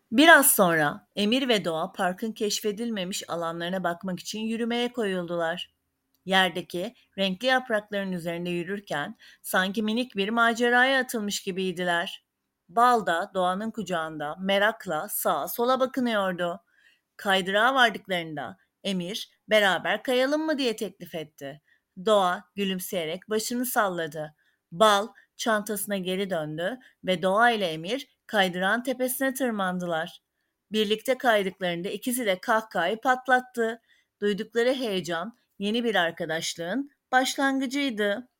Biraz sonra Emir ve Doğa parkın keşfedilmemiş alanlarına bakmak için yürümeye koyuldular. Yerdeki renkli yaprakların üzerinde yürürken sanki minik bir maceraya atılmış gibiydiler. Bal da Doğan'ın kucağında merakla sağa sola bakınıyordu. Kaydırağa vardıklarında Emir beraber kayalım mı diye teklif etti. Doğa gülümseyerek başını salladı. Bal çantasına geri döndü ve Doğa ile Emir kaydırağın tepesine tırmandılar. Birlikte kaydıklarında ikisi de kahkahayı patlattı. Duydukları heyecan yeni bir arkadaşlığın başlangıcıydı.